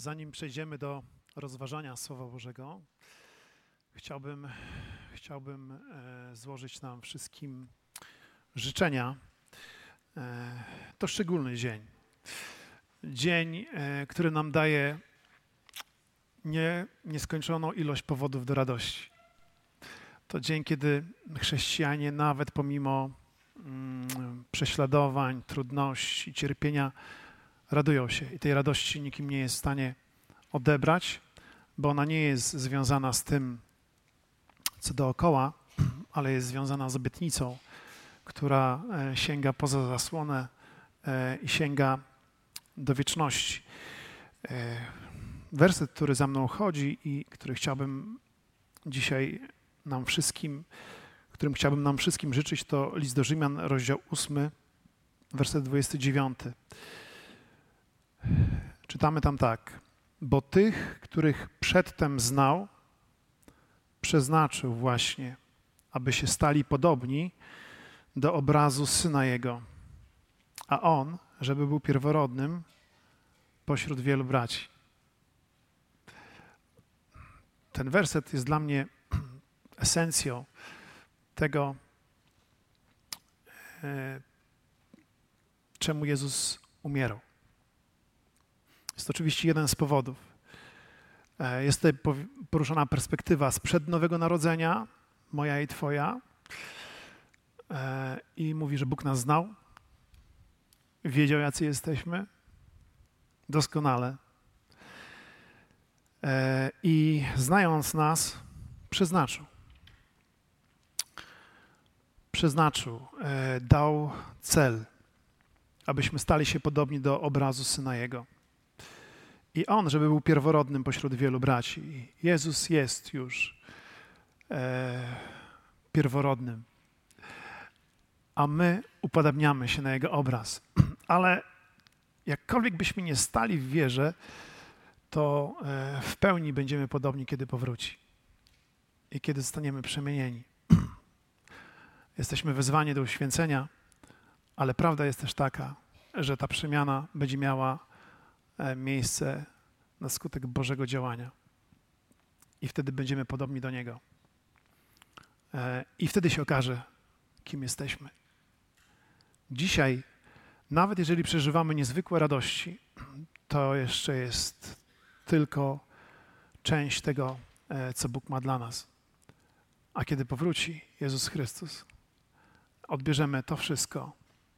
Zanim przejdziemy do rozważania Słowa Bożego, chciałbym złożyć nam wszystkim życzenia. To szczególny dzień. Dzień, który nam daje nieskończoną ilość powodów do radości. To dzień, kiedy chrześcijanie nawet pomimo prześladowań, trudności, cierpienia radują się. I tej radości nikim nie jest w stanie odebrać, bo ona nie jest związana z tym, co dookoła, ale jest związana z obietnicą, która sięga poza zasłonę i sięga do wieczności. Werset, który za mną chodzi i który chciałbym dzisiaj którym chciałbym nam wszystkim życzyć, to list do Rzymian, rozdział 8, werset 29. Czytamy tam tak. Bo tych, których przedtem znał, przeznaczył właśnie, aby się stali podobni do obrazu Syna Jego, a On, żeby był pierworodnym pośród wielu braci. Ten werset jest dla mnie esencją tego, czemu Jezus umierał. Jest to oczywiście jeden z powodów. Jest tutaj poruszona perspektywa sprzed Nowego Narodzenia, moja i Twoja. I mówi, że Bóg nas znał, wiedział, jacy jesteśmy, doskonale. I znając nas, przeznaczył, dał cel, abyśmy stali się podobni do obrazu Syna Jego. I On, żeby był pierworodnym pośród wielu braci. Jezus jest już pierworodnym, a my upodabniamy się na Jego obraz. Ale jakkolwiek byśmy nie stali w wierze, to w pełni będziemy podobni, kiedy powróci i kiedy zostaniemy przemienieni. Jesteśmy wezwani do uświęcenia, ale prawda jest też taka, że ta przemiana będzie miała miejsce na skutek Bożego działania. I wtedy będziemy podobni do Niego. I wtedy się okaże, kim jesteśmy. Dzisiaj, nawet jeżeli przeżywamy niezwykłe radości, to jeszcze jest tylko część tego, co Bóg ma dla nas. A kiedy powróci Jezus Chrystus, odbierzemy to wszystko,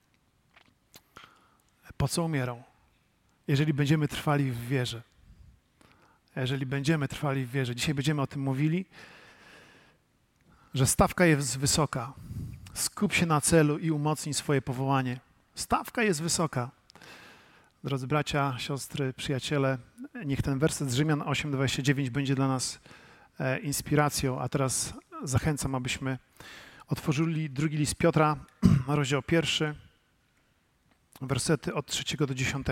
po co umierał. Jeżeli będziemy trwali w wierze. Dzisiaj będziemy o tym mówili, że stawka jest wysoka. Skup się na celu i umocnij swoje powołanie. Stawka jest wysoka. Drodzy bracia, siostry, przyjaciele, niech ten werset z Rzymian 8:29 będzie dla nas inspiracją, a teraz zachęcam, abyśmy otworzyli drugi list Piotra, rozdział 1, wersety od 3 do 10.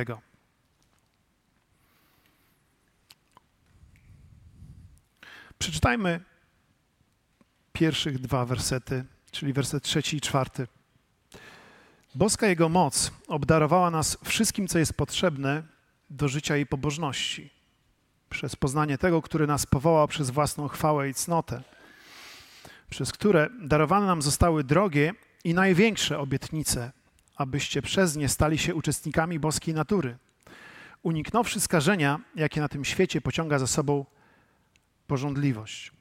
Przeczytajmy pierwszych 2 wersety, czyli werset 3 i 4. Boska Jego moc obdarowała nas wszystkim, co jest potrzebne do życia i pobożności, przez poznanie tego, który nas powołał przez własną chwałę i cnotę, przez które darowane nam zostały drogie i największe obietnice, abyście przez nie stali się uczestnikami boskiej natury, uniknąwszy skażenia, jakie na tym świecie pociąga za sobą pożądliwość.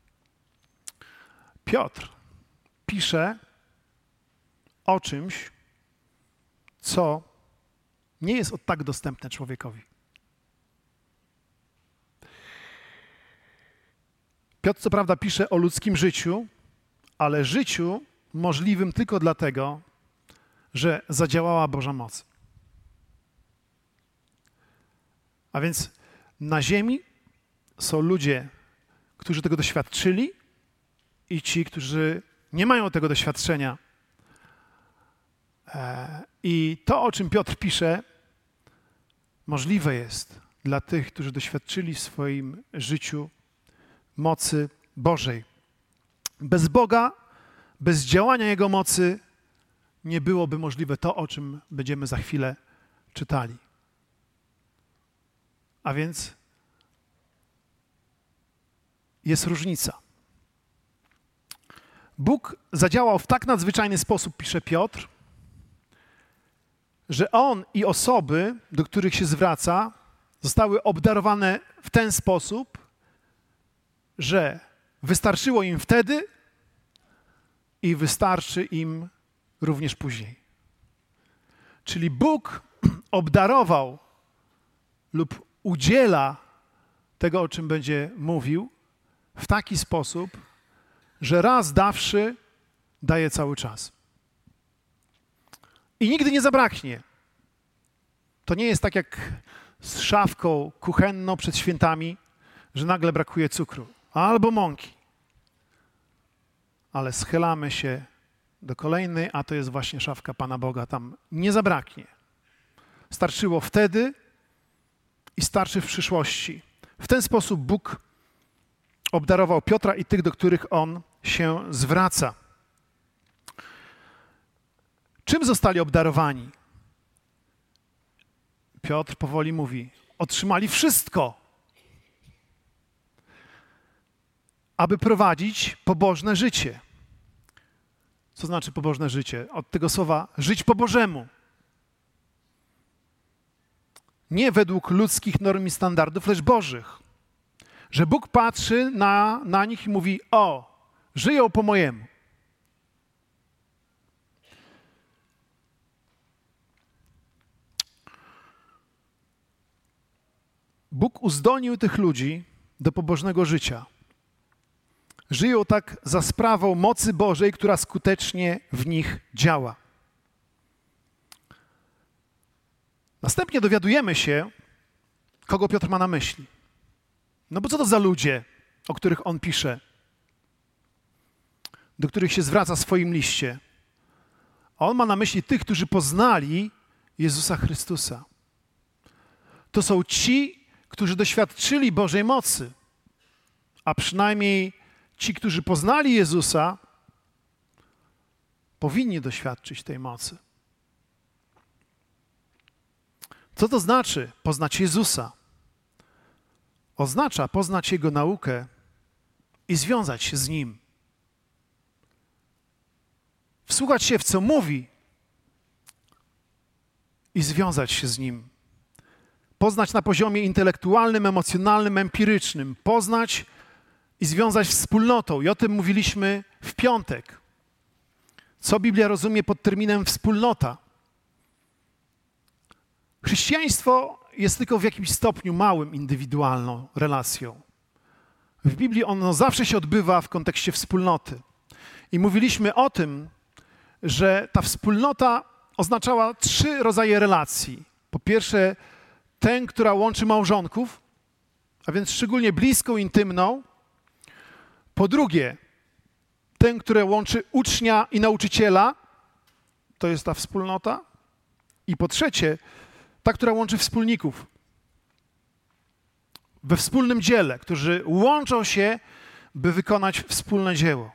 Piotr pisze o czymś, co nie jest od tak dostępne człowiekowi. Piotr co prawda pisze o ludzkim życiu, ale życiu możliwym tylko dlatego, że zadziałała Boża moc. A więc na ziemi są ludzie, którzy tego doświadczyli i ci, którzy nie mają tego doświadczenia. I to, o czym Piotr pisze, możliwe jest dla tych, którzy doświadczyli w swoim życiu mocy Bożej. Bez Boga, bez działania Jego mocy nie byłoby możliwe to, o czym będziemy za chwilę czytali. A więc jest różnica. Bóg zadziałał w tak nadzwyczajny sposób, pisze Piotr, że On i osoby, do których się zwraca, zostały obdarowane w ten sposób, że wystarczyło im wtedy i wystarczy im również później. Czyli Bóg obdarował lub udziela tego, o czym będzie mówił, w taki sposób, że raz dawszy daje cały czas. I nigdy nie zabraknie. To nie jest tak jak z szafką kuchenną przed świętami, że nagle brakuje cukru albo mąki. Ale schylamy się do kolejnej, a to jest właśnie szafka Pana Boga. Tam nie zabraknie. Starczyło wtedy i starczy w przyszłości. W ten sposób Bóg obdarował Piotra i tych, do których on się zwraca. Czym zostali obdarowani? Piotr powoli mówi, otrzymali wszystko, aby prowadzić pobożne życie. Co znaczy pobożne życie? Od tego słowa żyć po Bożemu. Nie według ludzkich norm i standardów, lecz Bożych. Że Bóg patrzy na nich i mówi, o, żyją po mojemu. Bóg uzdolnił tych ludzi do pobożnego życia. Żyją tak za sprawą mocy Bożej, która skutecznie w nich działa. Następnie dowiadujemy się, kogo Piotr ma na myśli. No bo co to za ludzie, o których on pisze, do których się zwraca w swoim liście? On ma na myśli tych, którzy poznali Jezusa Chrystusa. To są ci, którzy doświadczyli Bożej mocy, a przynajmniej ci, którzy poznali Jezusa, powinni doświadczyć tej mocy. Co to znaczy poznać Jezusa? Oznacza poznać Jego naukę i związać się z Nim. Wsłuchać się w co mówi i związać się z Nim. Poznać na poziomie intelektualnym, emocjonalnym, empirycznym. Poznać i związać wspólnotą. I o tym mówiliśmy w piątek. Co Biblia rozumie pod terminem wspólnota? Chrześcijaństwo jest tylko w jakimś stopniu małym, indywidualną relacją. W Biblii ono zawsze się odbywa w kontekście wspólnoty. I mówiliśmy o tym, że ta wspólnota oznaczała 3 rodzaje relacji. Po pierwsze, tę, która łączy małżonków, a więc szczególnie bliską, intymną. Po drugie, tę, która łączy ucznia i nauczyciela, to jest ta wspólnota. I po trzecie, ta, która łączy wspólników we wspólnym dziele, którzy łączą się, by wykonać wspólne dzieło.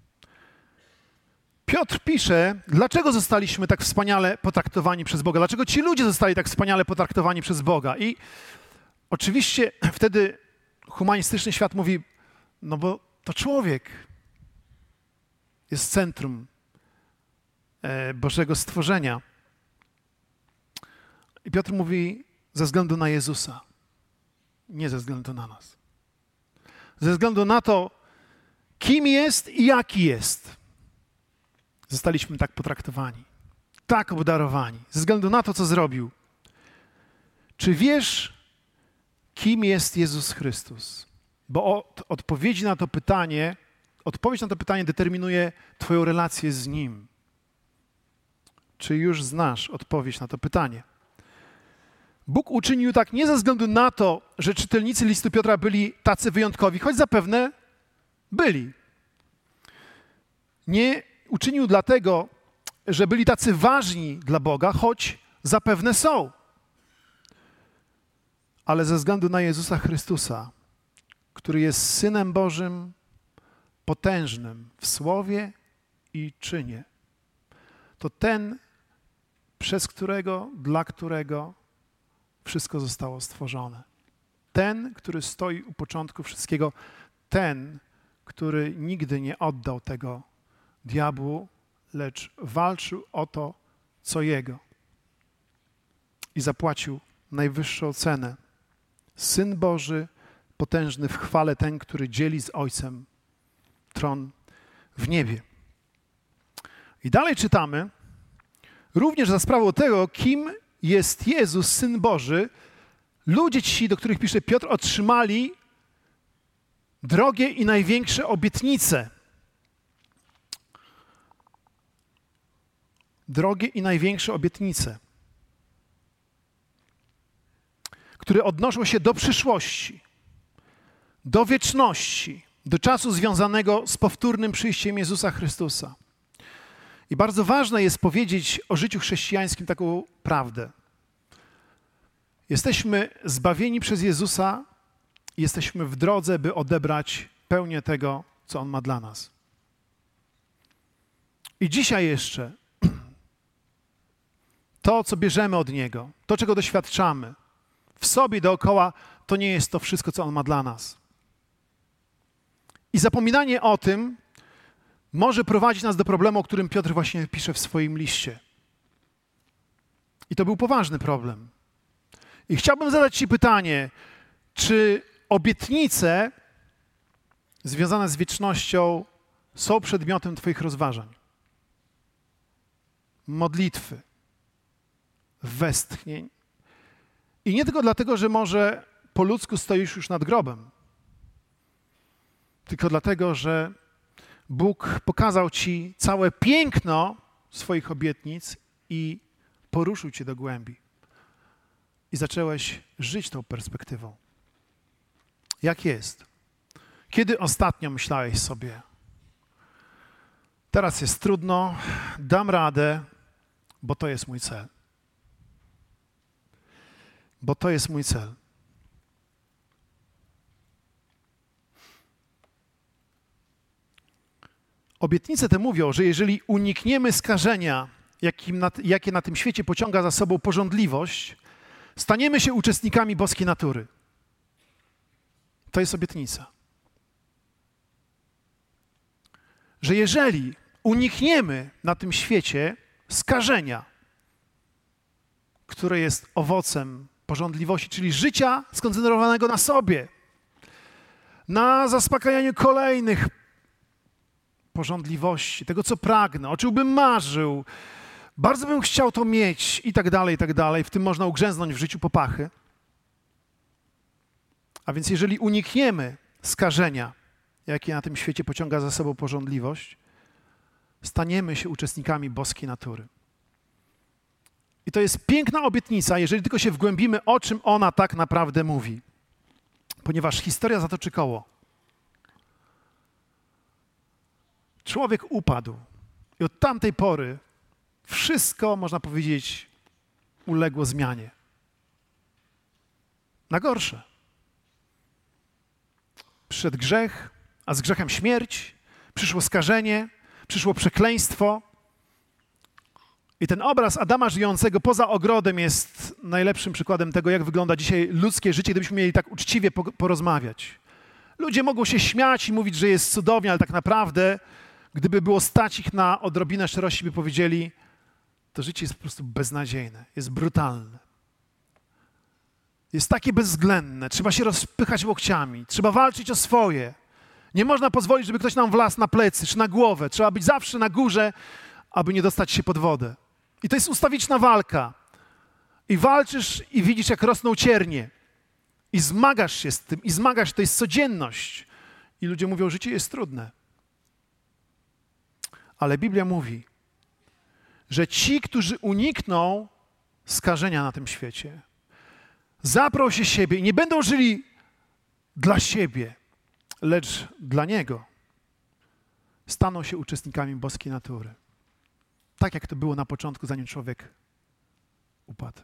Piotr pisze, dlaczego zostaliśmy tak wspaniale potraktowani przez Boga, dlaczego ci ludzie zostali tak wspaniale potraktowani przez Boga. I oczywiście wtedy humanistyczny świat mówi, no bo to człowiek jest centrum Bożego stworzenia. I Piotr mówi, ze względu na Jezusa, nie ze względu na nas. Ze względu na to, kim jest i jaki jest, zostaliśmy tak potraktowani, tak obdarowani, ze względu na to, co zrobił. Czy wiesz, kim jest Jezus Chrystus? Bo odpowiedź na to pytanie determinuje twoją relację z Nim. Czy już znasz odpowiedź na to pytanie? Bóg uczynił tak nie ze względu na to, że czytelnicy listu Piotra byli tacy wyjątkowi, choć zapewne byli. Nie uczynił dlatego, że byli tacy ważni dla Boga, choć zapewne są. Ale ze względu na Jezusa Chrystusa, który jest Synem Bożym, potężnym w słowie i czynie. To ten, przez którego, dla którego wszystko zostało stworzone. Ten, który stoi u początku wszystkiego, ten, który nigdy nie oddał tego diabłu, lecz walczył o to, co jego. I zapłacił najwyższą cenę. Syn Boży, potężny w chwale, ten, który dzieli z Ojcem tron w niebie. I dalej czytamy, również za sprawą tego, kim jest Jezus, Syn Boży, ludzie ci, do których pisze Piotr, otrzymali drogie i największe obietnice. Drogie i największe obietnice, które odnoszą się do przyszłości, do wieczności, do czasu związanego z powtórnym przyjściem Jezusa Chrystusa. I bardzo ważne jest powiedzieć o życiu chrześcijańskim taką prawdę. Jesteśmy zbawieni przez Jezusa i jesteśmy w drodze, by odebrać pełnię tego, co On ma dla nas. I dzisiaj jeszcze to, co bierzemy od Niego, to, czego doświadczamy w sobie dookoła, to nie jest to wszystko, co On ma dla nas. I zapominanie o tym może prowadzić nas do problemu, o którym Piotr właśnie pisze w swoim liście. I to był poważny problem. I chciałbym zadać Ci pytanie, czy obietnice związane z wiecznością są przedmiotem Twoich rozważań? Modlitwy, westchnień. I nie tylko dlatego, że może po ludzku stoisz już nad grobem, tylko dlatego, że Bóg pokazał Ci całe piękno swoich obietnic i poruszył Cię do głębi. I zacząłeś żyć tą perspektywą. Jak jest? Kiedy ostatnio myślałeś sobie, teraz jest trudno, dam radę, bo to jest mój cel. Bo to jest mój cel. Obietnice te mówią, że jeżeli unikniemy skażenia, jakie na tym świecie pociąga za sobą pożądliwość, staniemy się uczestnikami boskiej natury. To jest obietnica. Że jeżeli unikniemy na tym świecie skażenia, które jest owocem pożądliwości, czyli życia skoncentrowanego na sobie, na zaspokajaniu kolejnych pożądliwości, tego, co pragnę, o czym bym marzył, bardzo bym chciał to mieć i tak dalej, w tym można ugrzęznąć w życiu popachy. A więc jeżeli unikniemy skażenia, jakie na tym świecie pociąga za sobą pożądliwość, staniemy się uczestnikami boskiej natury. I to jest piękna obietnica, jeżeli tylko się wgłębimy, o czym ona tak naprawdę mówi. Ponieważ historia zatoczy koło. Człowiek upadł i od tamtej pory wszystko, można powiedzieć, uległo zmianie. Na gorsze. Przyszedł grzech, a z grzechem śmierć, przyszło skażenie, przyszło przekleństwo. I ten obraz Adama żyjącego poza ogrodem jest najlepszym przykładem tego, jak wygląda dzisiaj ludzkie życie, gdybyśmy mieli tak uczciwie porozmawiać. Ludzie mogą się śmiać i mówić, że jest cudownie, ale tak naprawdę, gdyby było stać ich na odrobinę szczerości, by powiedzieli, to życie jest po prostu beznadziejne, jest brutalne. Jest takie bezwzględne, trzeba się rozpychać łokciami, trzeba walczyć o swoje. Nie można pozwolić, żeby ktoś nam wlazł na plecy czy na głowę. Trzeba być zawsze na górze, aby nie dostać się pod wodę. I to jest ustawiczna walka. I walczysz i widzisz, jak rosną ciernie. I zmagasz się z tym, i zmagasz, to jest codzienność. I ludzie mówią, życie jest trudne. Ale Biblia mówi, że ci, którzy unikną skażenia na tym świecie, zaprą się siebie i nie będą żyli dla siebie, lecz dla Niego, staną się uczestnikami boskiej natury. Tak jak to było na początku, zanim człowiek upadł.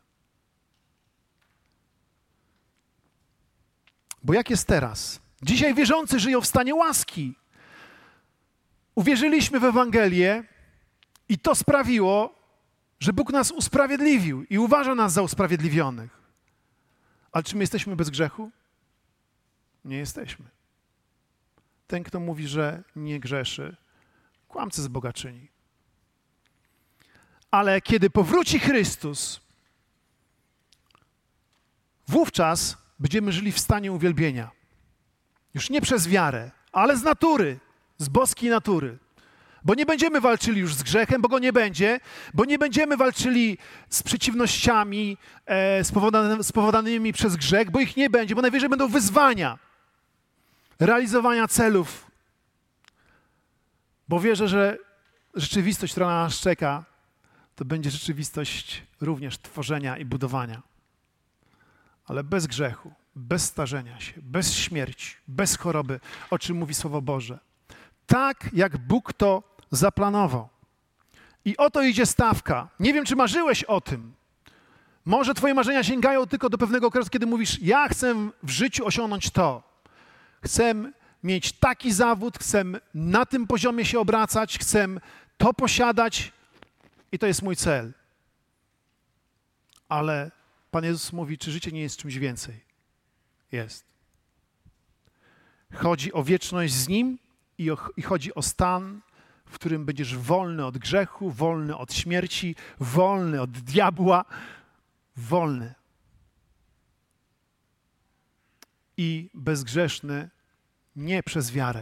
Bo jak jest teraz? Dzisiaj wierzący żyją w stanie łaski. Uwierzyliśmy w Ewangelię i to sprawiło, że Bóg nas usprawiedliwił i uważa nas za usprawiedliwionych. Ale czy my jesteśmy bez grzechu? Nie jesteśmy. Ten, kto mówi, że nie grzeszy, kłamcy zbogaczyni. Ale kiedy powróci Chrystus, wówczas będziemy żyli w stanie uwielbienia. Już nie przez wiarę, ale z natury, z boskiej natury. Bo nie będziemy walczyli już z grzechem, bo go nie będzie, bo nie będziemy walczyli z przeciwnościami spowodowanymi przez grzech, bo ich nie będzie, bo najwyżej będą wyzwania realizowania celów. Bo wierzę, że rzeczywistość, która na nas czeka, to będzie rzeczywistość również tworzenia i budowania. Ale bez grzechu, bez starzenia się, bez śmierci, bez choroby, o czym mówi Słowo Boże. Tak, jak Bóg to zaplanował. I oto idzie stawka. Nie wiem, czy marzyłeś o tym. Może twoje marzenia sięgają tylko do pewnego okresu, kiedy mówisz, ja chcę w życiu osiągnąć to. Chcę mieć taki zawód, chcę na tym poziomie się obracać, chcę to posiadać i to jest mój cel. Ale Pan Jezus mówi, czy życie nie jest czymś więcej? Jest. Chodzi o wieczność z Nim i chodzi o stan, w którym będziesz wolny od grzechu, wolny od śmierci, wolny od diabła, wolny. I bezgrzeszny nie przez wiarę,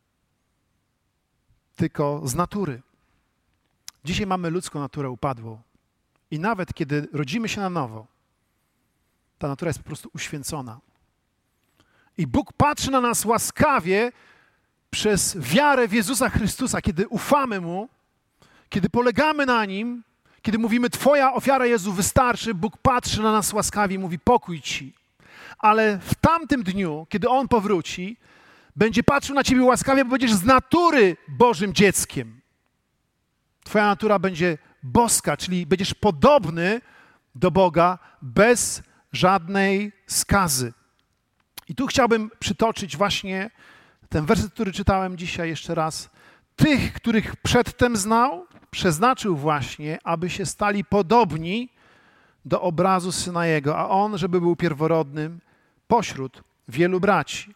tylko z natury. Dzisiaj mamy ludzką naturę upadłą i nawet kiedy rodzimy się na nowo, ta natura jest po prostu uświęcona. I Bóg patrzy na nas łaskawie przez wiarę w Jezusa Chrystusa, kiedy ufamy Mu, kiedy polegamy na Nim, kiedy mówimy, Twoja ofiara, Jezu, wystarczy, Bóg patrzy na nas łaskawie i mówi, pokój Ci. Ale w tamtym dniu, kiedy On powróci, będzie patrzył na ciebie łaskawie, bo będziesz z natury Bożym dzieckiem. Twoja natura będzie boska, czyli będziesz podobny do Boga bez żadnej skazy. I tu chciałbym przytoczyć właśnie ten werset, który czytałem dzisiaj jeszcze raz. Tych, których przedtem znał, przeznaczył właśnie, aby się stali podobni do obrazu Syna Jego, a On, żeby był pierworodnym pośród wielu braci.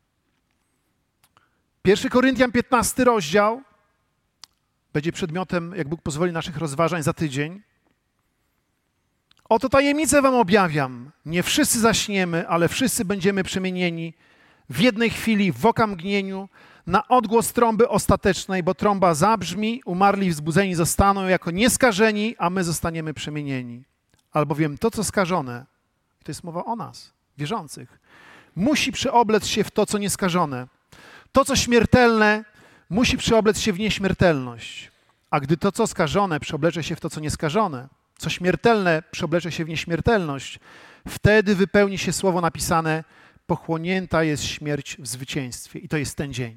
1 Koryntian 15 rozdział będzie przedmiotem, jak Bóg pozwoli, naszych rozważań za tydzień. Oto tajemnicę wam objawiam. Nie wszyscy zaśniemy, ale wszyscy będziemy przemienieni w jednej chwili, w okamgnieniu, na odgłos trąby ostatecznej, bo trąba zabrzmi, umarli wzbudzeni zostaną jako nieskażeni, a my zostaniemy przemienieni. Albowiem to, co skażone, to jest mowa o nas, wierzących, musi przeoblec się w to, co nieskażone. To, co śmiertelne, musi przeoblec się w nieśmiertelność. A gdy to, co skażone, przeoblecze się w to, co nieskażone, co śmiertelne, przeoblecze się w nieśmiertelność, wtedy wypełni się słowo napisane, pochłonięta jest śmierć w zwycięstwie. I to jest ten dzień.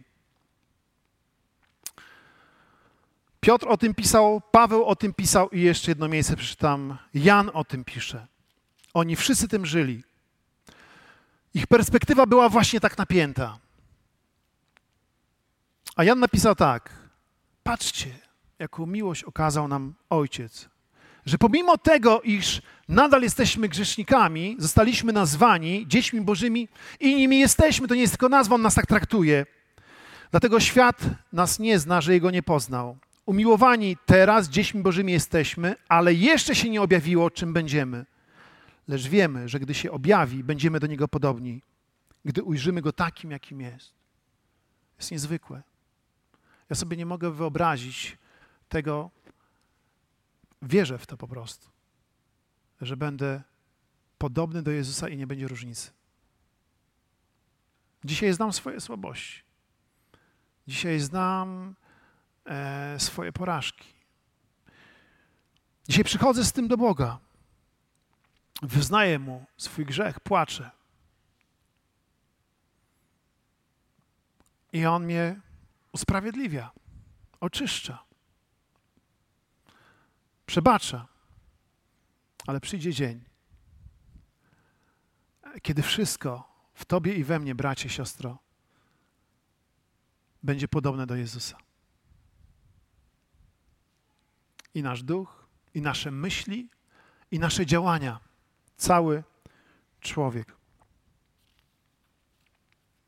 Piotr o tym pisał, Paweł o tym pisał i jeszcze jedno miejsce przeczytam. Jan o tym pisze. Oni wszyscy tym żyli. Ich perspektywa była właśnie tak napięta. A Jan napisał tak, patrzcie, jaką miłość okazał nam Ojciec, że pomimo tego, iż nadal jesteśmy grzesznikami, zostaliśmy nazwani dziećmi Bożymi i nimi jesteśmy, to nie jest tylko nazwa, on nas tak traktuje. Dlatego świat nas nie zna, że Jego nie poznał. Umiłowani teraz dziećmi Bożymi jesteśmy, ale jeszcze się nie objawiło, czym będziemy. Lecz wiemy, że gdy się objawi, będziemy do Niego podobni, gdy ujrzymy Go takim, jakim jest. Jest niezwykłe. Ja sobie nie mogę wyobrazić tego, wierzę w to po prostu, że będę podobny do Jezusa i nie będzie różnicy. Dzisiaj znam swoje słabości. Dzisiaj znam swoje porażki. Dzisiaj przychodzę z tym do Boga. Wyznaję Mu swój grzech, płaczę. I On mnie usprawiedliwia, oczyszcza, przebacza. Ale przyjdzie dzień, kiedy wszystko w tobie i we mnie, bracie, siostro, będzie podobne do Jezusa. I nasz duch, i nasze myśli, i nasze działania. Cały człowiek.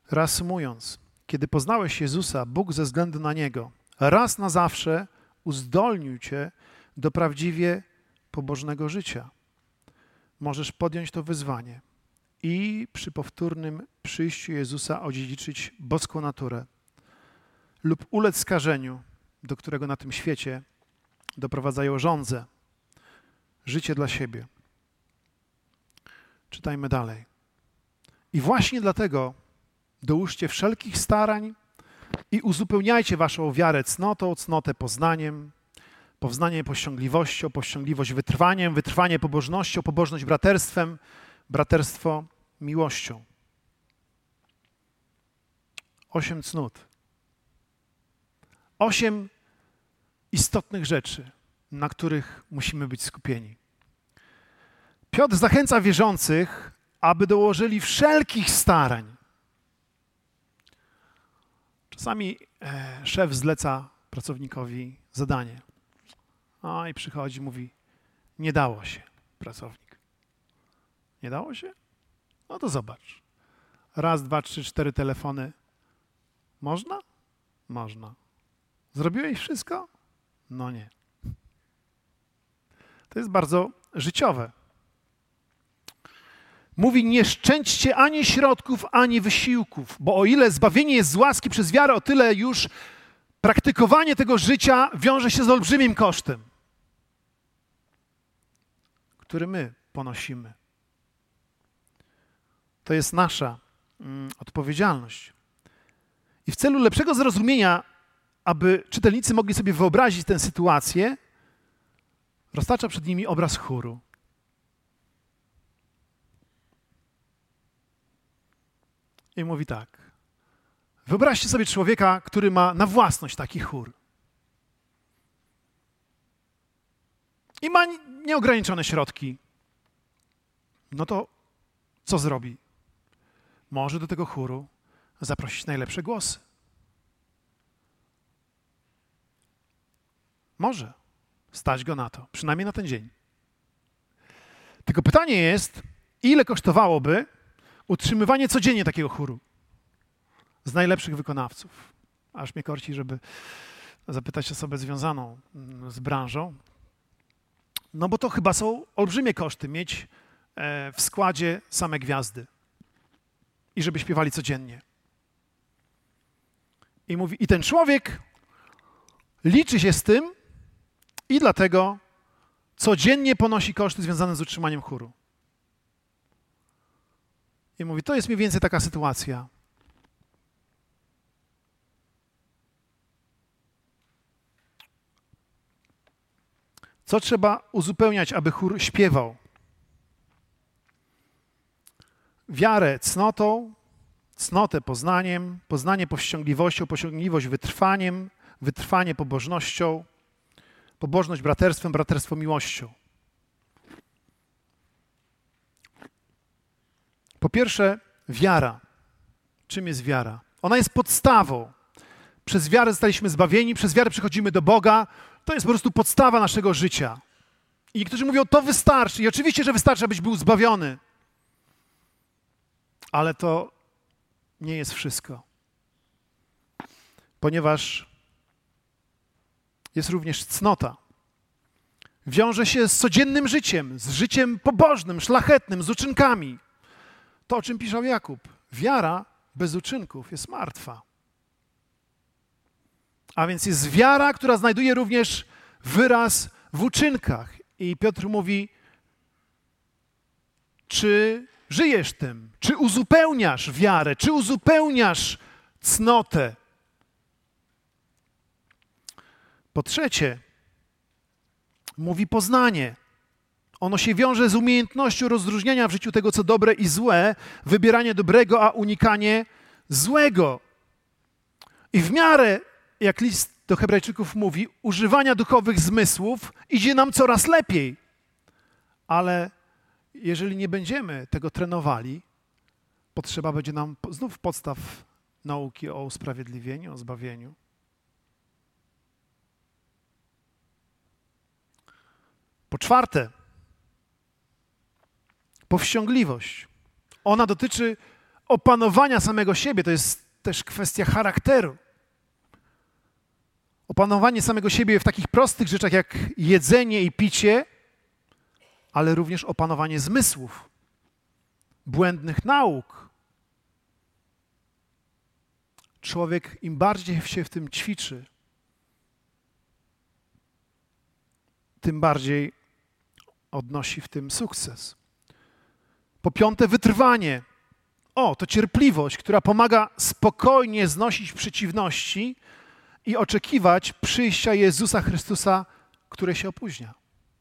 Reasumując, kiedy poznałeś Jezusa, Bóg ze względu na Niego raz na zawsze uzdolnił cię do prawdziwie pobożnego życia. Możesz podjąć to wyzwanie i przy powtórnym przyjściu Jezusa odziedziczyć boską naturę lub ulec skażeniu, do którego na tym świecie doprowadzają żądze. Życie dla siebie. Czytajmy dalej. I właśnie dlatego dołóżcie wszelkich starań i uzupełniajcie waszą wiarę cnotą, cnotę poznaniem, poznanie powściągliwością, powściągliwość wytrwaniem, wytrwanie pobożnością, pobożność braterstwem, braterstwo miłością. 8 cnót. 8 istotnych rzeczy, na których musimy być skupieni. Piotr zachęca wierzących, aby dołożyli wszelkich starań. Czasami szef zleca pracownikowi zadanie. I przychodzi, mówi, nie dało się, pracownik. Nie dało się? No to zobacz. Raz, dwa, trzy, 4 telefony. Można? Można. Zrobiłeś wszystko? No nie. To jest bardzo życiowe. Mówi, nie szczędźcie ani środków, ani wysiłków, bo o ile zbawienie jest z łaski przez wiarę, o tyle już praktykowanie tego życia wiąże się z olbrzymim kosztem, który my ponosimy. To jest nasza odpowiedzialność. I w celu lepszego zrozumienia, aby czytelnicy mogli sobie wyobrazić tę sytuację, roztacza przed nimi obraz chóru. I mówi tak. Wyobraźcie sobie człowieka, który ma na własność taki chór. I ma nieograniczone środki. No to co zrobi? Może do tego chóru zaprosić najlepsze głosy. Może stać go na to, przynajmniej na ten dzień. Tylko pytanie jest, ile kosztowałoby utrzymywanie codziennie takiego chóru z najlepszych wykonawców. Aż mnie korci, żeby zapytać osobę związaną z branżą. No bo to chyba są olbrzymie koszty mieć w składzie same gwiazdy i żeby śpiewali codziennie. I mówi, i ten człowiek liczy się z tym i dlatego codziennie ponosi koszty związane z utrzymaniem chóru. I mówi, to jest mniej więcej taka sytuacja. Co trzeba uzupełniać, aby chór śpiewał? Wiarę cnotą, cnotę poznaniem, poznanie powściągliwością, powściągliwość wytrwaniem, wytrwanie pobożnością, pobożność braterstwem, braterstwo miłością. Po pierwsze, wiara. Czym jest wiara? Ona jest podstawą. Przez wiarę zostaliśmy zbawieni, przez wiarę przychodzimy do Boga. To jest po prostu podstawa naszego życia. I niektórzy mówią, to wystarczy. I oczywiście, że wystarczy, abyś był zbawiony. Ale to nie jest wszystko. Ponieważ jest również cnota. Wiąże się z codziennym życiem, z życiem pobożnym, szlachetnym, z uczynkami. To, o czym pisał Jakub. Wiara bez uczynków jest martwa. A więc jest wiara, która znajduje również wyraz w uczynkach. I Piotr mówi, czy żyjesz tym? Czy uzupełniasz wiarę? Czy uzupełniasz cnotę? Po trzecie, mówi poznanie. Ono się wiąże z umiejętnością rozróżniania w życiu tego, co dobre i złe, wybieranie dobrego, a unikanie złego. I w miarę, jak list do Hebrajczyków mówi, używania duchowych zmysłów idzie nam coraz lepiej. Ale jeżeli nie będziemy tego trenowali, potrzeba będzie nam znów podstaw nauki o usprawiedliwieniu, o zbawieniu. Po czwarte, powściągliwość. Ona dotyczy opanowania samego siebie, to jest też kwestia charakteru. Opanowanie samego siebie w takich prostych rzeczach jak jedzenie i picie, ale również opanowanie zmysłów, błędnych nauk. Człowiek im bardziej się w tym ćwiczy, tym bardziej odnosi w tym sukces. Po piąte, wytrwanie. To cierpliwość, która pomaga spokojnie znosić przeciwności i oczekiwać przyjścia Jezusa Chrystusa, które się opóźnia.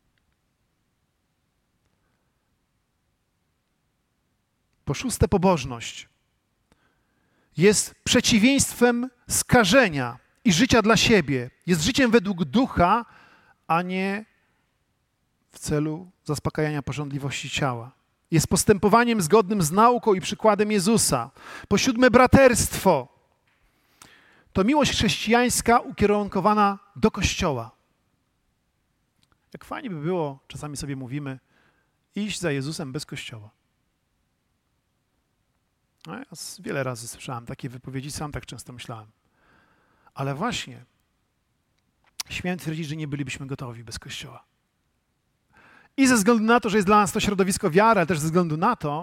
Po szóste, pobożność. Jest przeciwieństwem skażenia i życia dla siebie. Jest życiem według ducha, a nie w celu zaspokajania pożądliwości ciała. Jest postępowaniem zgodnym z nauką i przykładem Jezusa. Po siódme, braterstwo. To miłość chrześcijańska ukierunkowana do Kościoła. Jak fajnie by było, czasami sobie mówimy, iść za Jezusem bez Kościoła. No, ja wiele razy słyszałem takie wypowiedzi, sam tak często myślałem. Ale właśnie śmiem twierdzić, że nie bylibyśmy gotowi bez Kościoła. I ze względu na to, że jest dla nas to środowisko wiary, ale też ze względu na to,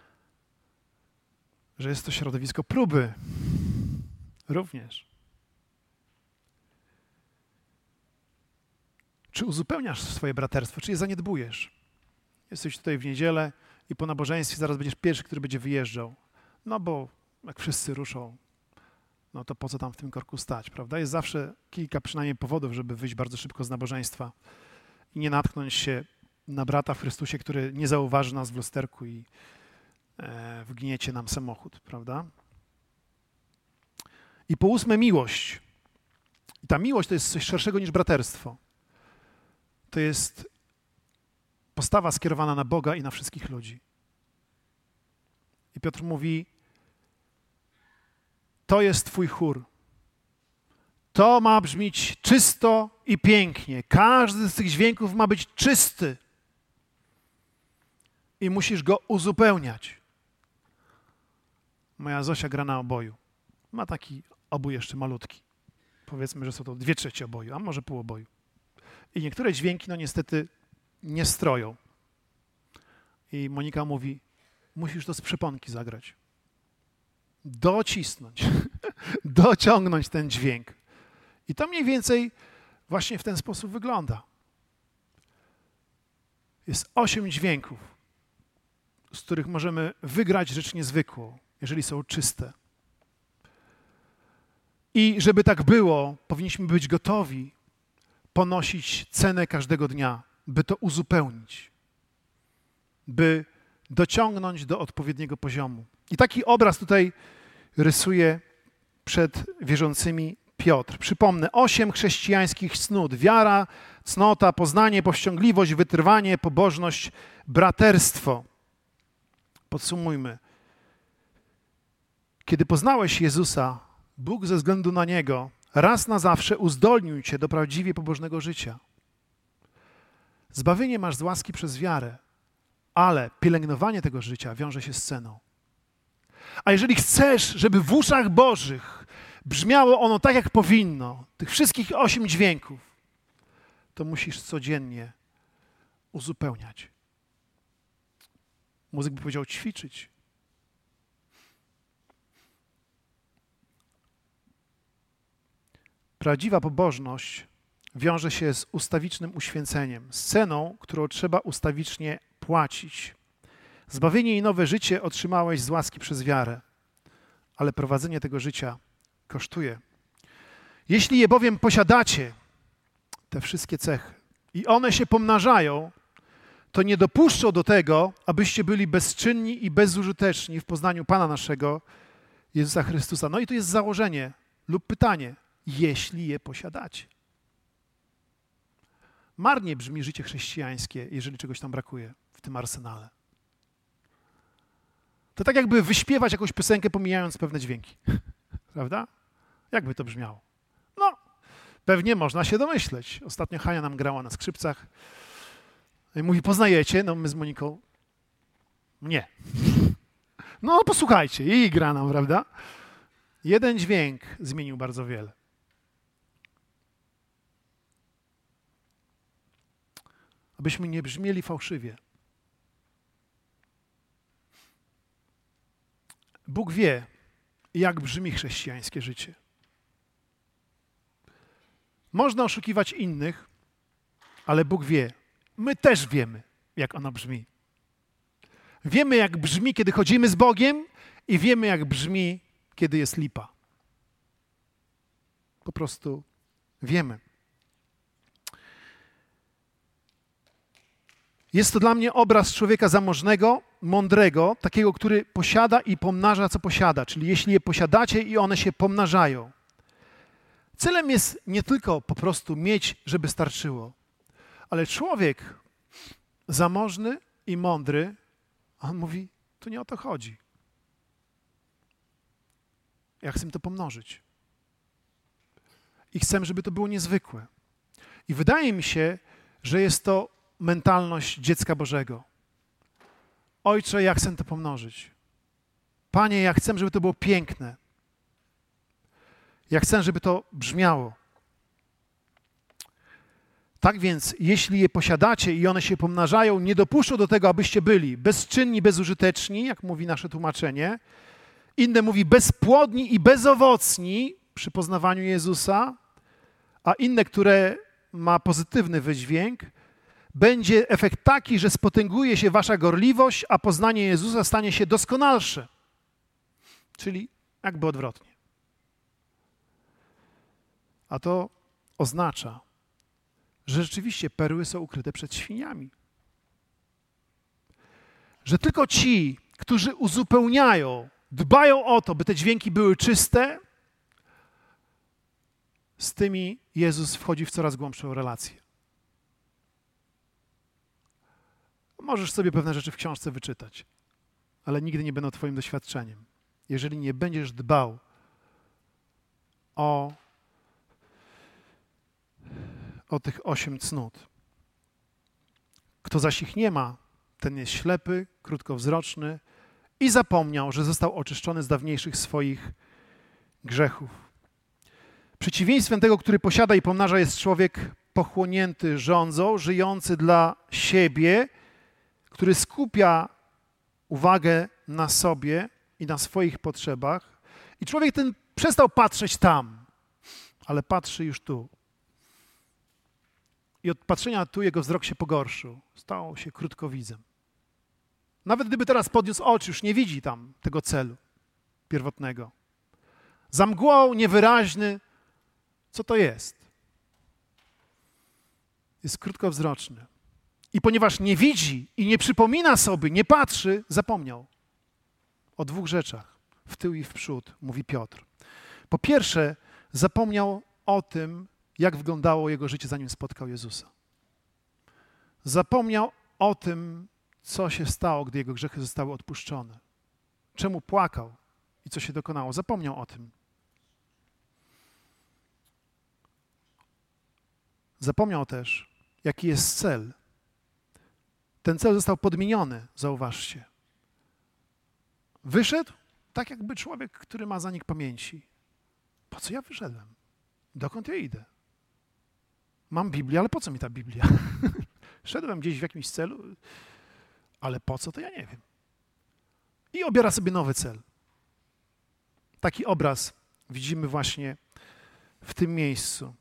że jest to środowisko próby również. Czy uzupełniasz swoje braterstwo, czy je zaniedbujesz? Jesteś tutaj w niedzielę i po nabożeństwie zaraz będziesz pierwszy, który będzie wyjeżdżał. No bo jak wszyscy ruszą, no to po co tam w tym korku stać, prawda? Jest zawsze kilka przynajmniej powodów, żeby wyjść bardzo szybko z nabożeństwa i nie natknąć się na brata w Chrystusie, który nie zauważy nas w lusterku i wgniecie nam samochód, prawda? I po ósme, miłość. I ta miłość to jest coś szerszego niż braterstwo. To jest postawa skierowana na Boga i na wszystkich ludzi. I Piotr mówi, to jest Twój chór. To ma brzmieć czysto i pięknie. Każdy z tych dźwięków ma być czysty. I musisz go uzupełniać. Moja Zosia gra na oboju. Ma taki obój jeszcze malutki. Powiedzmy, że są to 2/3 oboju, a może pół oboju. I niektóre dźwięki, no niestety, nie stroją. I Monika mówi, musisz to z przeponki zagrać. Docisnąć, dociągnąć ten dźwięk. I to mniej więcej właśnie w ten sposób wygląda. Jest 8 dźwięków, z których możemy wygrać rzecz niezwykłą, jeżeli są czyste. I żeby tak było, powinniśmy być gotowi ponosić cenę każdego dnia, by to uzupełnić, by dociągnąć do odpowiedniego poziomu. I taki obraz tutaj rysuje przed wierzącymi Piotr. Przypomnę, 8 chrześcijańskich cnót. Wiara, cnota, poznanie, powściągliwość, wytrwanie, pobożność, braterstwo. Podsumujmy. Kiedy poznałeś Jezusa, Bóg ze względu na Niego raz na zawsze uzdolnił cię do prawdziwie pobożnego życia. Zbawienie masz z łaski przez wiarę, ale pielęgnowanie tego życia wiąże się z ceną. A jeżeli chcesz, żeby w uszach Bożych brzmiało ono tak, jak powinno, tych wszystkich 8 dźwięków, to musisz codziennie uzupełniać. Muzyk by powiedział ćwiczyć. Prawdziwa pobożność wiąże się z ustawicznym uświęceniem, z ceną, którą trzeba ustawicznie płacić. Zbawienie i nowe życie otrzymałeś z łaski przez wiarę, ale prowadzenie tego życia kosztuje. Jeśli je bowiem posiadacie, te wszystkie cechy, i one się pomnażają, to nie dopuszczą do tego, abyście byli bezczynni i bezużyteczni w poznaniu Pana naszego, Jezusa Chrystusa. No i tu jest założenie lub pytanie, jeśli je posiadacie. Marnie brzmi życie chrześcijańskie, jeżeli czegoś tam brakuje w tym arsenale. To tak jakby wyśpiewać jakąś piosenkę, pomijając pewne dźwięki. Prawda? Jakby to brzmiało? No, pewnie można się domyśleć. Ostatnio Hania nam grała na skrzypcach. I mówi, poznajecie? No my z Moniką nie. No posłuchajcie, i gra nam, prawda? Jeden dźwięk zmienił bardzo wiele. Abyśmy nie brzmieli fałszywie. Bóg wie, jak brzmi chrześcijańskie życie. Można oszukiwać innych, ale Bóg wie. My też wiemy, jak ono brzmi. Wiemy, jak brzmi, kiedy chodzimy z Bogiem i wiemy, jak brzmi, kiedy jest lipa. Po prostu wiemy. Jest to dla mnie obraz człowieka zamożnego, mądrego, takiego, który posiada i pomnaża, co posiada. Czyli jeśli je posiadacie i one się pomnażają. Celem jest nie tylko po prostu mieć, żeby starczyło, ale człowiek zamożny i mądry, on mówi, tu nie o to chodzi. Ja chcę to pomnożyć. I chcę, żeby to było niezwykłe. I wydaje mi się, że jest to mentalność dziecka Bożego. Ojcze, ja chcę to pomnożyć. Panie, ja chcę, żeby to było piękne. Ja chcę, żeby to brzmiało. Tak więc, jeśli je posiadacie i one się pomnażają, nie dopuszczą do tego, abyście byli bezczynni, bezużyteczni, jak mówi nasze tłumaczenie. Inne mówi bezpłodni i bezowocni przy poznawaniu Jezusa, a inne, które ma pozytywny wydźwięk, będzie efekt taki, że spotęguje się wasza gorliwość, a poznanie Jezusa stanie się doskonalsze. Czyli jakby odwrotnie. A to oznacza, że rzeczywiście perły są ukryte przed świniami. Że tylko ci, którzy uzupełniają, dbają o to, by te dźwięki były czyste, z tymi Jezus wchodzi w coraz głębszą relację. Możesz sobie pewne rzeczy w książce wyczytać, ale nigdy nie będą twoim doświadczeniem. Jeżeli nie będziesz dbał o tych 8 cnót. Kto zaś ich nie ma, ten jest ślepy, krótkowzroczny i zapomniał, że został oczyszczony z dawniejszych swoich grzechów. Przeciwieństwem tego, który posiada i pomnaża, jest człowiek pochłonięty żądzą, żyjący dla siebie, który skupia uwagę na sobie i na swoich potrzebach. I człowiek ten przestał patrzeć tam, ale patrzy już tu. I od patrzenia tu jego wzrok się pogorszył. Stał się krótkowidzem. Nawet gdyby teraz podniósł oczy, już nie widzi tam tego celu pierwotnego. Za mgłą, niewyraźny. Co to jest? Jest krótkowzroczny. I ponieważ nie widzi i nie przypomina sobie, nie patrzy, zapomniał o 2 rzeczach. W tył i w przód, mówi Piotr. Po pierwsze, zapomniał o tym, jak wyglądało jego życie, zanim spotkał Jezusa. Zapomniał o tym, co się stało, gdy jego grzechy zostały odpuszczone. Czemu płakał i co się dokonało. Zapomniał o tym. Zapomniał też, jaki jest cel. Ten cel został podmieniony, zauważcie. Wyszedł tak, jakby człowiek, który ma zanik pamięci. Po co ja wyszedłem? Dokąd ja idę? Mam Biblię, ale po co mi ta Biblia? Szedłem gdzieś w jakimś celu, ale po co, to ja nie wiem. I obiera sobie nowy cel. Taki obraz widzimy właśnie w tym miejscu.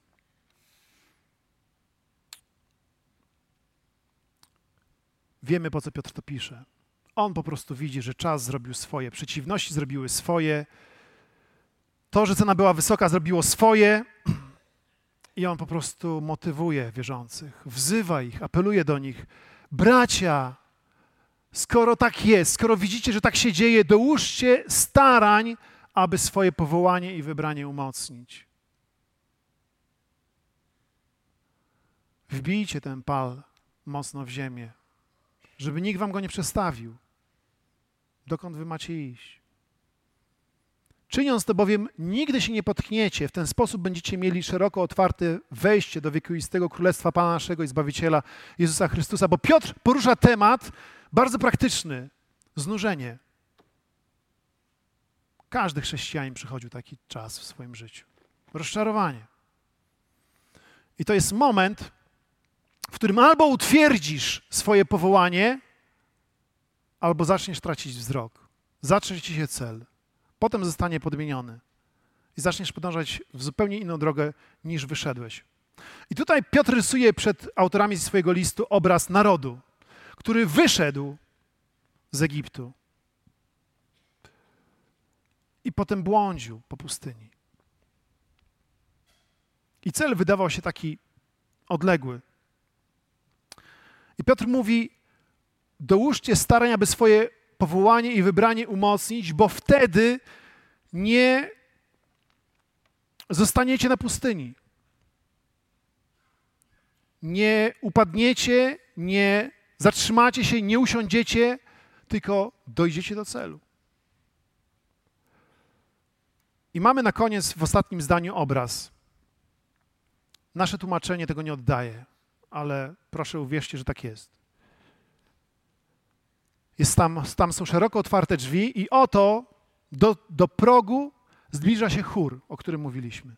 Wiemy, po co Piotr to pisze. On po prostu widzi, że czas zrobił swoje, przeciwności zrobiły swoje, to, że cena była wysoka, zrobiło swoje i on po prostu motywuje wierzących, wzywa ich, apeluje do nich. Bracia, skoro tak jest, skoro widzicie, że tak się dzieje, dołóżcie starań, aby swoje powołanie i wybranie umocnić. Wbijcie ten pal mocno w ziemię, żeby nikt wam go nie przestawił. Dokąd wy macie iść? Czyniąc to bowiem, nigdy się nie potkniecie. W ten sposób będziecie mieli szeroko otwarte wejście do wiekuistego Królestwa Pana naszego i Zbawiciela Jezusa Chrystusa. Bo Piotr porusza temat bardzo praktyczny. Znużenie. Każdy chrześcijanin przychodził taki czas w swoim życiu. Rozczarowanie. I to jest moment, w którym albo utwierdzisz swoje powołanie, albo zaczniesz tracić wzrok. Zacznie ci się cel. Potem zostanie podmieniony. I zaczniesz podążać w zupełnie inną drogę, niż wyszedłeś. I tutaj Piotr rysuje przed autorami swojego listu obraz narodu, który wyszedł z Egiptu i potem błądził po pustyni. I cel wydawał się taki odległy. I Piotr mówi, dołóżcie starań, aby swoje powołanie i wybranie umocnić, bo wtedy nie zostaniecie na pustyni. Nie upadniecie, nie zatrzymacie się, nie usiądziecie, tylko dojdziecie do celu. I mamy na koniec w ostatnim zdaniu obraz. Nasze tłumaczenie tego nie oddaje, ale proszę uwierzcie, że tak jest. Tam są szeroko otwarte drzwi i oto do progu zbliża się chór, o którym mówiliśmy.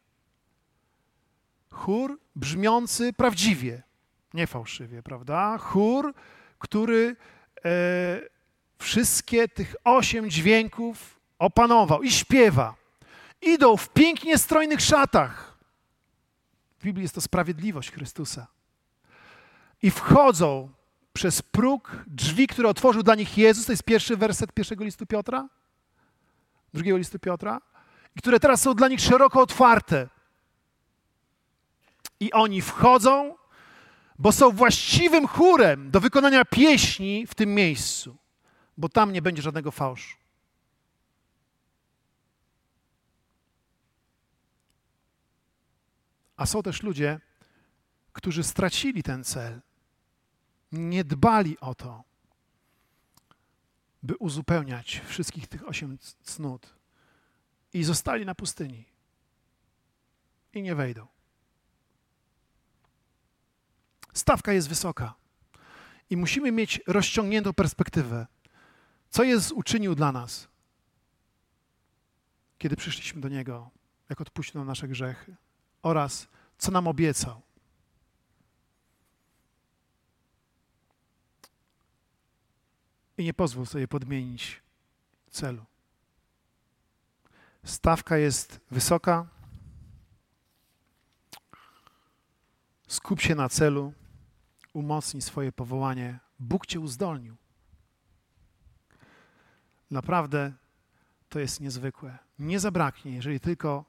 Chór brzmiący prawdziwie, nie fałszywie, prawda? Chór, który wszystkie tych 8 dźwięków opanował i śpiewa. Idą w pięknie strojnych szatach. W Biblii jest to sprawiedliwość Chrystusa. I wchodzą przez próg drzwi, które otworzył dla nich Jezus. To jest pierwszy werset pierwszego listu Piotra, drugiego listu Piotra. I które teraz są dla nich szeroko otwarte. I oni wchodzą, bo są właściwym chórem do wykonania pieśni w tym miejscu, bo tam nie będzie żadnego fałszu. A są też ludzie, którzy stracili ten cel, nie dbali o to, by uzupełniać wszystkich tych 8 cnót i zostali na pustyni i nie wejdą. Stawka jest wysoka i musimy mieć rozciągniętą perspektywę. Co Jezus uczynił dla nas, kiedy przyszliśmy do Niego, jak odpuścił nam nasze grzechy, oraz co nam obiecał. I nie pozwól sobie podmienić celu. Stawka jest wysoka. Skup się na celu. Umocnij swoje powołanie. Bóg cię uzdolnił. Naprawdę to jest niezwykłe. Nie zabraknie, jeżeli tylko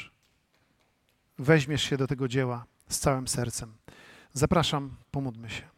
weźmiesz się do tego dzieła z całym sercem. Zapraszam, pomódlmy się.